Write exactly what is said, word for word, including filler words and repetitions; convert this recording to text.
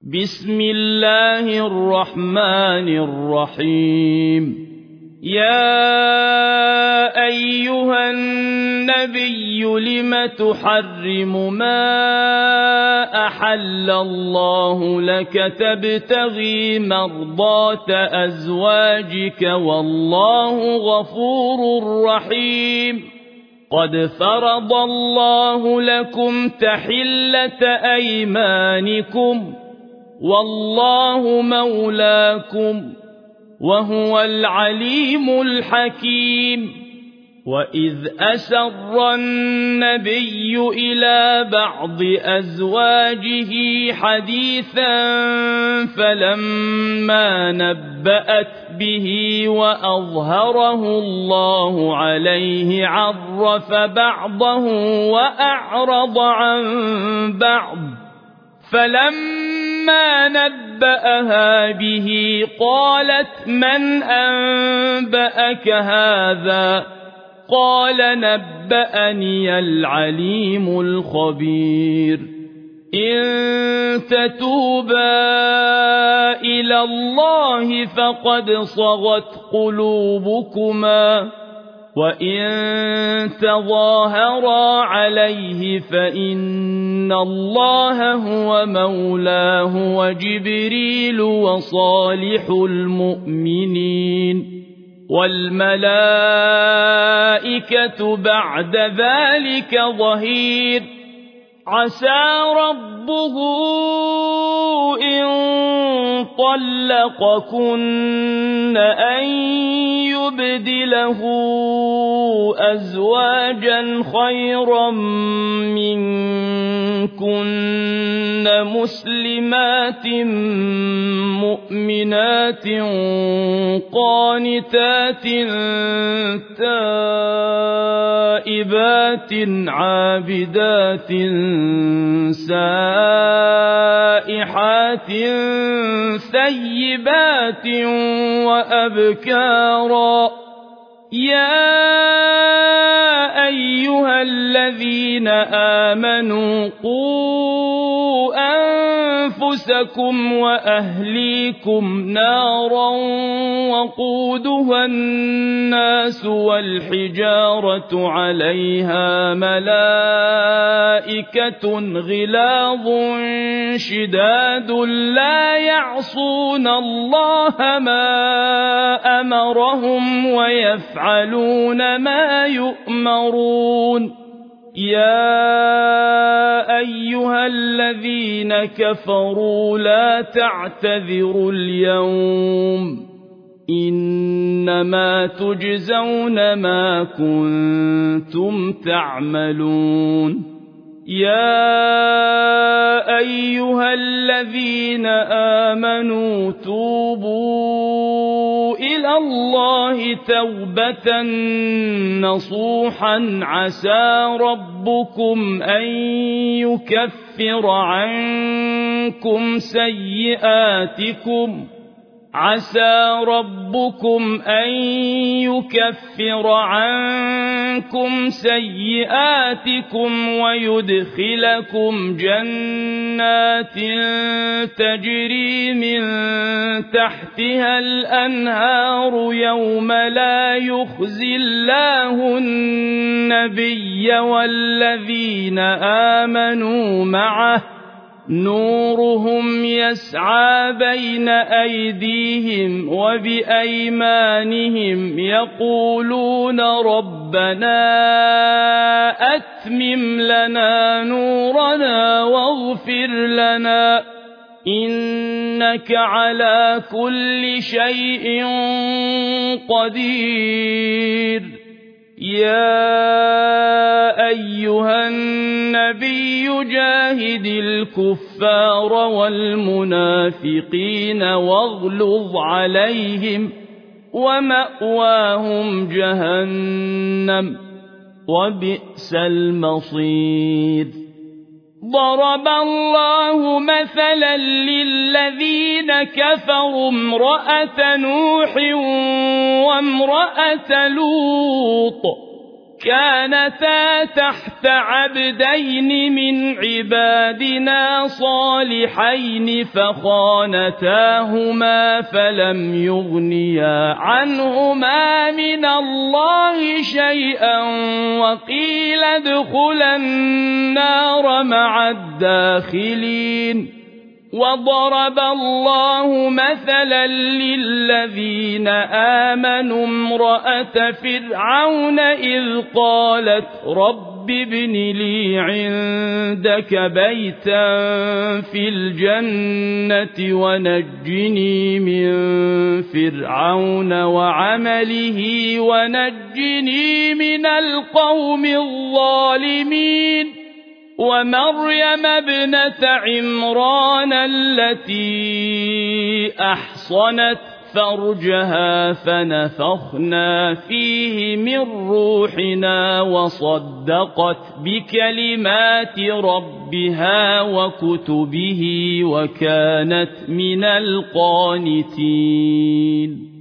بسم الله الرحمن الرحيم. يا أيها النبي لم تحرم ما أحل الله لك تبتغي مرضات أزواجك والله غفور رحيم. قد فرض الله لكم تحلة أيمانكم والله مولاكم وهو العليم الحكيم. وإذ أسر النبي إلى بعض أزواجه حديثا فلما نبأت به وأظهره الله عليه عرف بعضه وأعرض عن بعض، فلما نبأها به قالت من أنبأك هذا؟ قال نبأني العليم الخبير. إن تتوبا إلى الله فقد صغت قلوبكما، وإن تظاهرا عليه فإن الله هو مولاه وجبريل وصالح المؤمنين والملائكة بعد ذلك ظهير. عسى ربه إن طلقكن أن يبدله أزواجا خيرا منكن مسلمات مؤمنات قانتات تائبات عابدات سائحات ثيبات وأبكارا. يا أيها الذين آمنوا قوا أنفسكم وأهليكم نارا وقودها الناس والحجارة عليها ملائكة غلاظ شداد لا يعصون الله ما أمرهم ويفعلون ما يؤمرون. يا أيها الذين كفروا لا تعتذروا اليوم إنما تجزون ما كنتم تعملون. يا أيها الذين آمنوا توبوا إلى الله توبة نصوحا عسى ربكم أن يكفر عنكم سيئاتكم عسى ربكم أن يكفر عنكم سيئاتكم ويدخلكم جنات تجري من تحتها الأنهار يوم لا يخزي الله النبي والذين آمنوا معه نورهم يسعى بين أيديهم وبأيمانهم يقولون ربنا أتمم لنا نورنا واغفر لنا إنك على كل شيء قدير. يا أيها النبي جاهد الكفار والمنافقين واغلظ عليهم ومأواهم جهنم وبئس المصير. ضرب الله مثلا للذين كفروا امرأة نوح وامرأة لوط كانتا تحت عبدين من عبادنا صالحين فخانتاهما فلم يغنيا عنهما من الله شيئا وقيل ادخلا النار مع الداخلين وضرب الله مثلا للذين آمنوا امرأة فرعون إذ قالت رب ابن لي عندك بيتا في الجنة ونجني من فرعون وعمله ونجني من القوم الظالمين ومريم ابنة عمران التي أحصنت فرجها فنفخنا فيه من روحنا وصدقت بكلمات ربها وكتبه وكانت من القانتين